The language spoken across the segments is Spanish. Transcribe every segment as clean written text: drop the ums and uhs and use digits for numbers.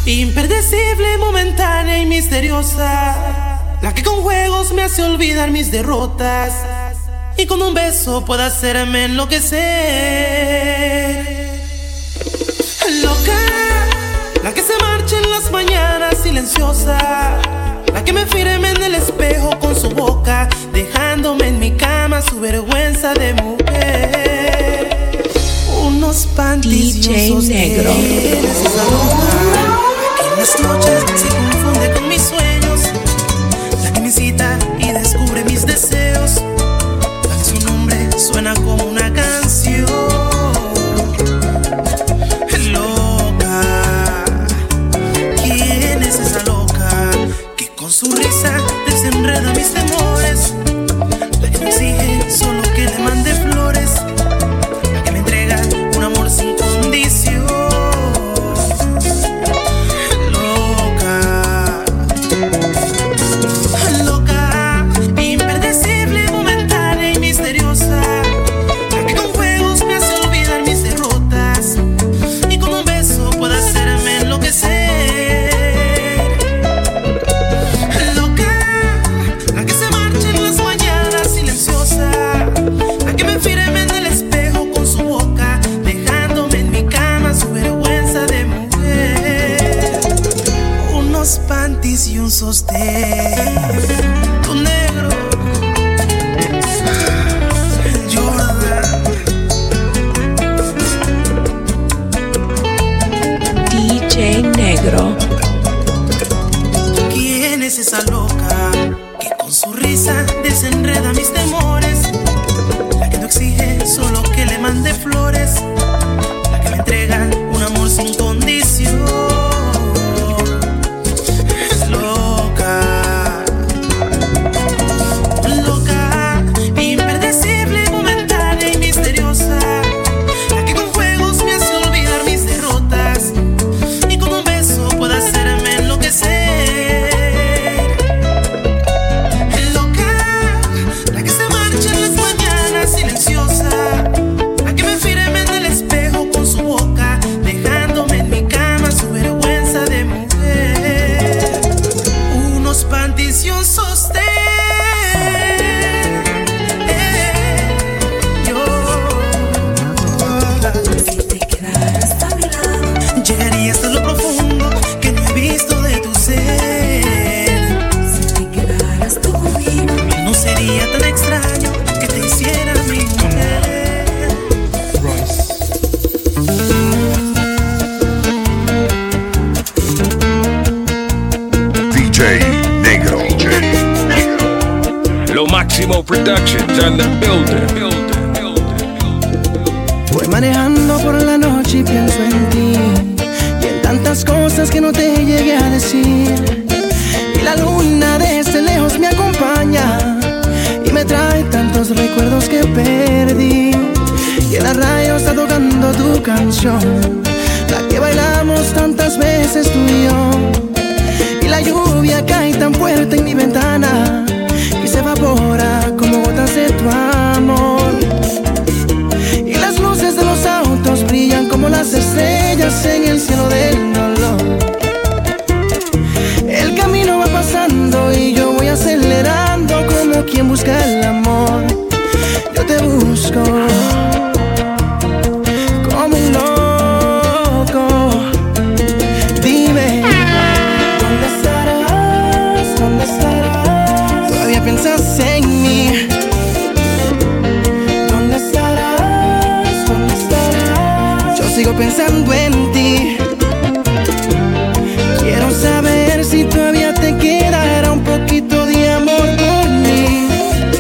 Impredecible, momentánea y misteriosa, la que con juegos me hace olvidar mis derrotas y con un beso puede hacerme enloquecer. Loca, la que se marcha en las mañanas silenciosa, la que me firme en el espejo con su boca, dejándome en mi cama su vergüenza de mujer. Unos panties DJ Negro. Esa loca que en las noches se confunde con mis sueños, la que me incita y descubre mis deseos, la que su nombre suena como una canción. Loca, ¿quién es esa loca que con su risa desenreda mis temores? La que me exige solo que le mande flores, la que me entrega un amor sin condición. Loca, loca, impredecible, momentánea y misteriosa, la que con juegos me hace olvidar mis derrotas y con un beso puede hacerme enloquecer. Loca, la que se marcha en las mañanas silenciosa, la que me firme en el espejo con su boca, dejándome en mi cama su vergüenza de mujer. Unos panties y un sostén, tu negro, Jordan. DJ Negro. ¿Quién es esa loca que con su risa desenreda mis temores? La que no exige solo que le mande flores, la que me entrega un amor sin condición. Loca, loca, impredecible, momentánea y misteriosa, la que con juegos me hace olvidar mis derrotas y con un beso puede hacerme enloquecer. Loca, la que se marcha en las mañanas silenciosa, la que me firme en el espejo con su boca, dejándome en mi cama su vergüenza de mujer. Unos panties y un sostén. Si te quedaras a mi lado, llegaría hasta lo profundo que no he visto de tu ser. Si te quedaras tú conmigo, no sería tan extraño que te hiciera mi mujer. DJ Negro. Lo Máximo Productions on the building. Voy manejando por la noche y pienso en ti y en tantas cosas que no te llegué a decir. Y la luna desde lejos me acompaña y me trae tantos recuerdos que perdí. Y en la radio está tocando tu canción, la que bailamos tantas veces tú y yo. Y la lluvia cae tan fuerte en mi ventana y se evapora como gotas de tu amor. Y las luces de los autos brillan como las estrellas en el cielo del dolor. El camino va pasando y yo voy acelerando como quien busca el amor. Yo te busco como un loco. Dime, ¿dónde estarás? ¿Dónde estarás? Todavía piensas en mí. ¿Dónde estarás? ¿Dónde estarás? Yo sigo pensando en ti. Quiero saber si todavía te quedará un poquito de amor por mí.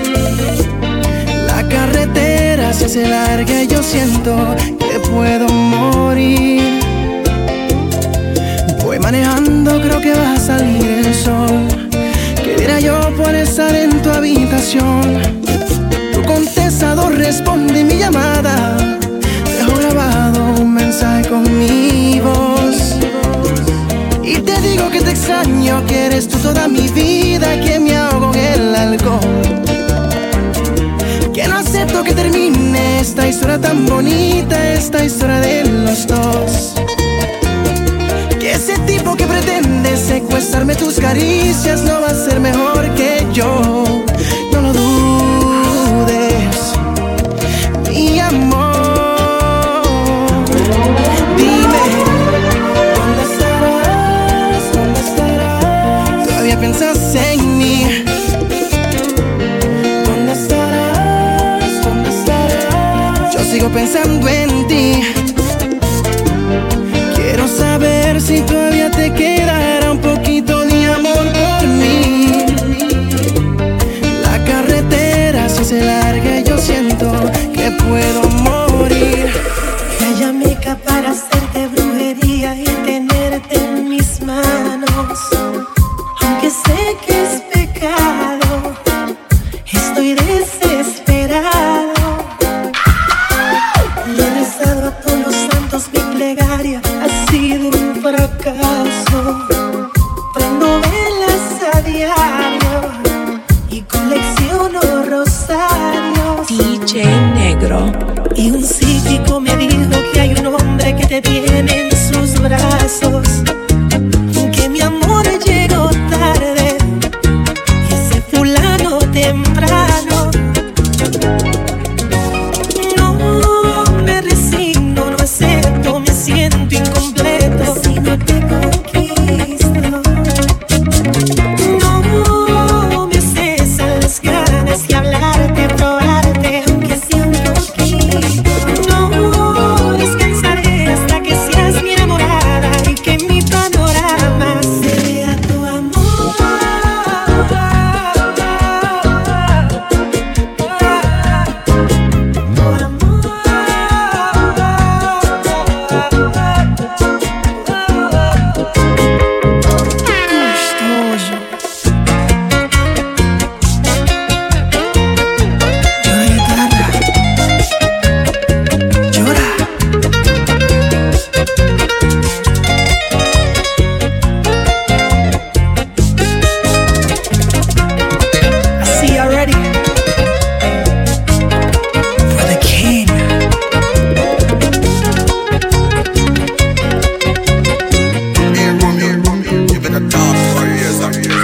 La carretera se hace larga y yo siento que puedo morir. Voy manejando, creo que va a salir el sol. ¿Qué diré yo por estar en tu habitación? Tu contestador responde mi llamada. Dejo grabado un mensaje con mi voz. Y te digo que te extraño, que eres tú toda mi vida, que me ahogo en el alcohol. Que no acepto que termine esta historia tan bonita, esta historia de los dos. Que ese tipo que tus caricias no va a ser mejor que yo. No lo dudes, mi amor. Dime, ¿dónde estarás? ¿Dónde estarás? Todavía piensas en mí. ¿Dónde estarás? ¿Dónde estarás? Yo sigo pensando en ti. Quiero saber si todavía te quedará un poquito de amor por mí. La carretera se hace larga y yo siento que puedo morir. Ella me para hacerte brujería y tenerte en mis manos. Aunque sé que es pecado, estoy desesperado. Le he rezado a todos los santos, mi plegaria ha sido un fracaso. Prendo velas a diario y colecciono rosarios. DJ Negro. Y un psíquico me dijo que hay un hombre que te tiene en sus brazos, que mi amor llegó tarde, ese fulano temprano. No me resigno, no acepto, me siento incompleto si no te conquisto. No me cesan las ganas de hablarte, probarte, aunque sea un poquito. No descansaré hasta que seas mi enamorada y que mi panorama se vea tu amor. Tu amor. Gostoso. Llora, guitarra. Llora. I see you already. For the king. You've been a dog for years and years.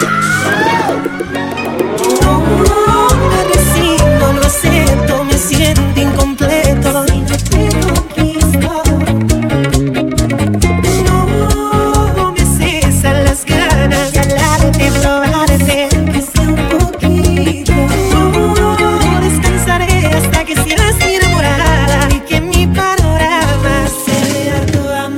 No me resigno, no acepto, me siento incompleto y no te conquisto. No me cesan las ganas de hablarte, probarte, aunque sea un poquito. No descansaré hasta que seas mi enamorada y que mi panorama se vea tu amor.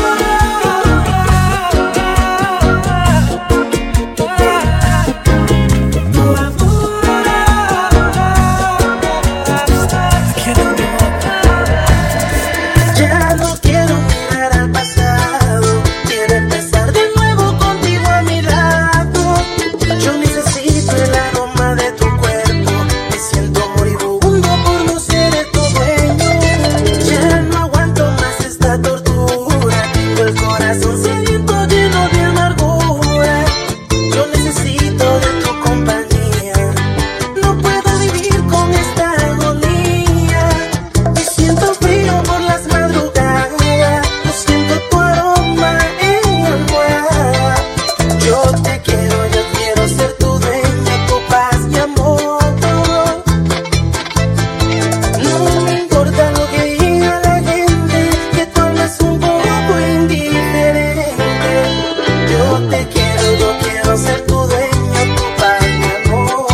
Ya no quiero mirar al pasado, quiero empezar de nuevo contigo a mi lado. Yo necesito el aroma de tu cuerpo, me siento moribundo por no ser tu dueño. Ya no aguanto más esta tortura, tengo el corazón sediento lleno de amargura. Yo necesito de tu compañía, no puedo vivir con esta agonía. Me siento frío por las madrugadas, no siento tu aroma en mi almohada. Yo quiero ser tu dueña, tu paz y amor. No me importa lo que diga la gente, que tú hablas un poco indiferente. Yo quiero ser tu dueña, tu paz y amor.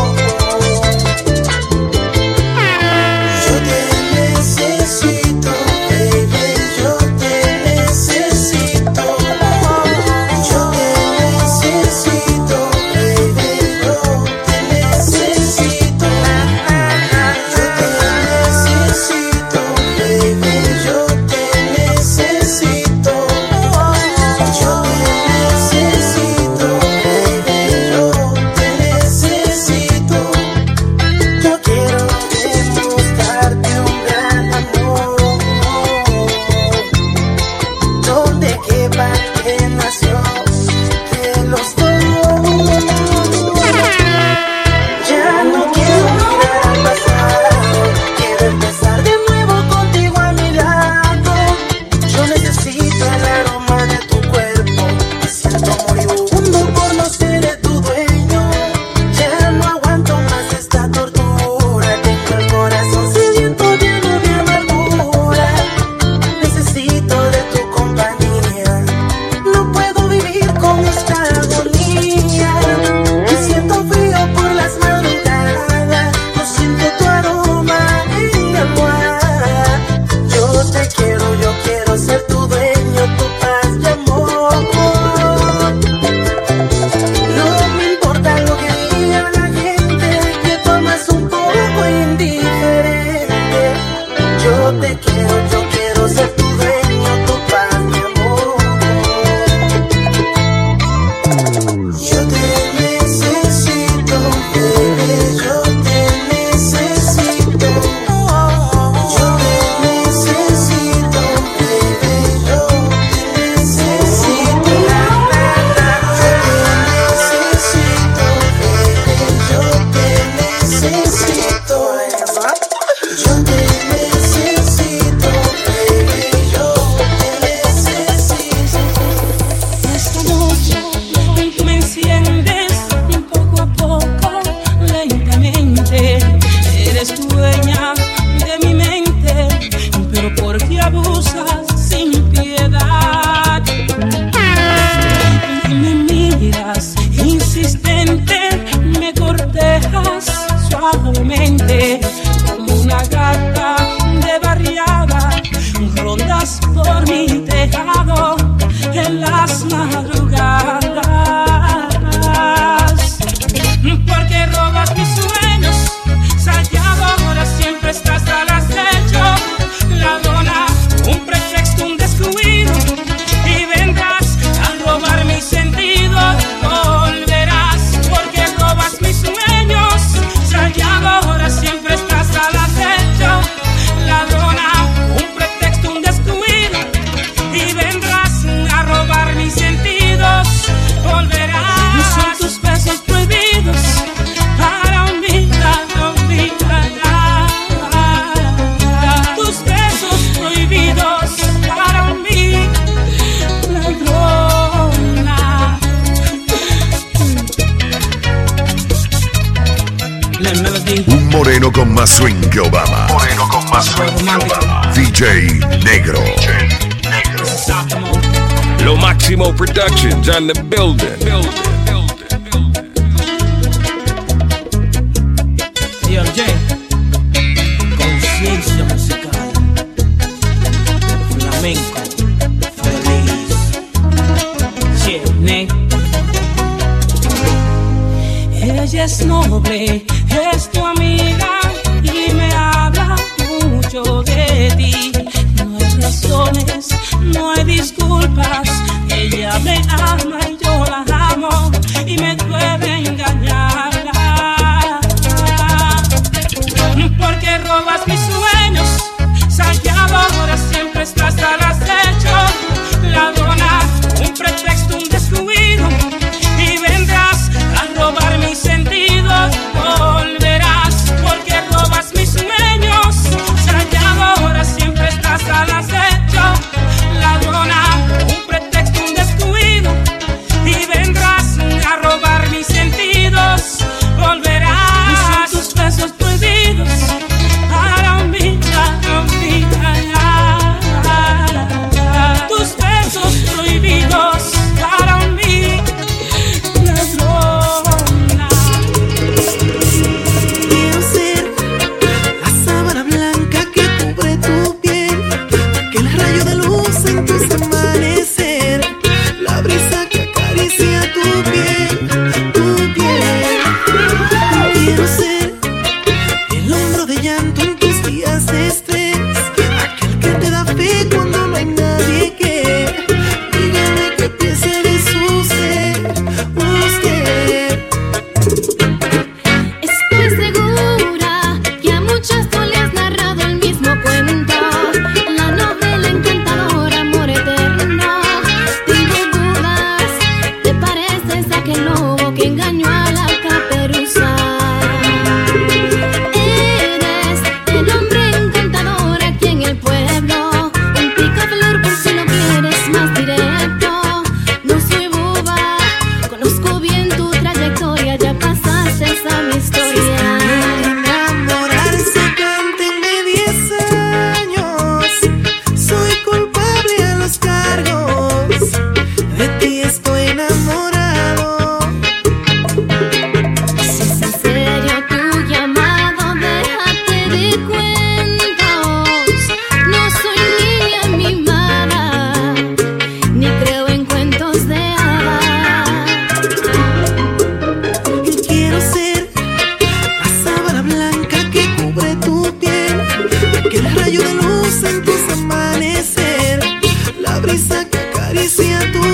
Yo te necesito, baby, yo te necesito. Yo te necesito, baby, yo te necesito. Yo te necesito, baby, yo te necesito. Yo te necesito, baby, yo te necesito. Yo quiero demostrarte un gran amor, donde quepa que nació de los dos. Ya no quiero mirar al pasado, quiero empezar de nuevo contigo a mi lado. Yo necesito el aroma de tu cuerpo, me siento moribundo por no ser en las madrugadas. Porque robas mis sueños, salteadora, siempre estás al acecho. Ladrona, un pretexto, un descuido, y vendrás a robar mis sentidos. Volverás porque robas mis sueños, salteadora, siempre estás al acecho. Ladrona, un pretexto, un descuido, y vendrás a robar mis sentidos. Volverás. Son tus besos prohibidos para olvidar, tus besos prohibidos para mí, ladrona. Un moreno con más swing que Obama. Moreno con más swing que Obama. DJ Negro. Lo Máximo Productions on the building. DJ, conciencia musical, flamenco, feliz, Chene. Ella es noble, es tu amiga y me habla mucho de ti. No hay razones, no hay disculpas. Ella me ama y yo la amo y me duele engañarla. Porque robas mis sueños, salteadora, siempre estás al acecho. Ladrona, un pretexto, un descuido, y vendrás a robar mis sentidos. Volverás porque robas mis sueños, salteadora, siempre estás al acecho. Ladrona, un pretexto, un descuido, y vendrás a robar mis sentidos. Volverás. Son tus besos prohibidos para olvidar, tus besos prohibidos para mí, ladrona. Quiero ser la sábana blanca que cubre tu piel, aquel rayo de luz en tus amanecer, la brisa que acaricia tu piel, tu piel. Quiero ser el hombro de llanto en tus días de estrés, aquel que te da fe cuando no hay nadie que. Dígame qué piensa de su ser, usted. Estoy segura que a muchos tú le has narrado el mismo cuento, la novela encantadora, amor eterno. Tengo dudas, ¿te pareces a aquel lobo que engañó a la caperuza? Eres el hombre encantador aquí en el pueblo, un picaflor por si no quieres más directo. No soy boba, conozco bien tu trayectoria, ya pasaste esa mi historia. Enamorarse, cántenme 10 años. Soy culpable a los cargos. De ti estoy enamorado. Si es en serio tu llamado, déjate de cuentos. No soy niña mimada, ni creo en cuentos de hadas. Quiero ser la sábana blanca que cubre tu piel, aquel rayo de luz en tus amanecer, la brisa que acaricia tu